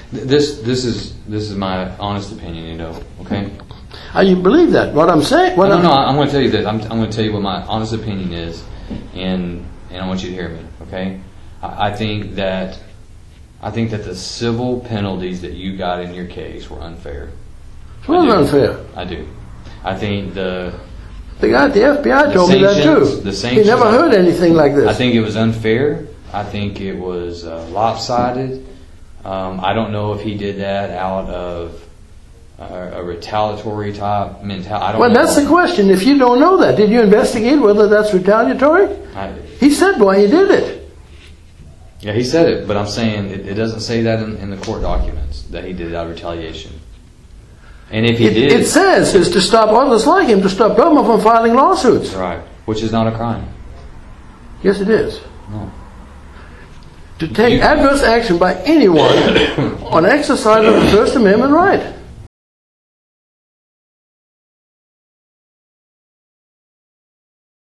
This is my honest opinion, okay? You believe that? What I'm saying? No, I'm going to tell you this. I'm going to tell you what my honest opinion is, and I want you to hear me, okay? I think that the civil penalties that you got in your case were unfair. It was unfair. I do. I think the guy at the FBI told me that too. He never heard anything like this. I think it was unfair. I think it was lopsided. I don't know if he did that out of a retaliatory type mentality. Well, that's the question. If you don't know that, did you investigate whether that's retaliatory? He said why he did it. Yeah, he said it, but I'm saying it doesn't say that in the court documents that he did it out of retaliation. And if he did... It says it's to stop others like him, to stop government from filing lawsuits. Right, which is not a crime. Yes, it is. No. To take adverse action by anyone on exercise of the First Amendment right.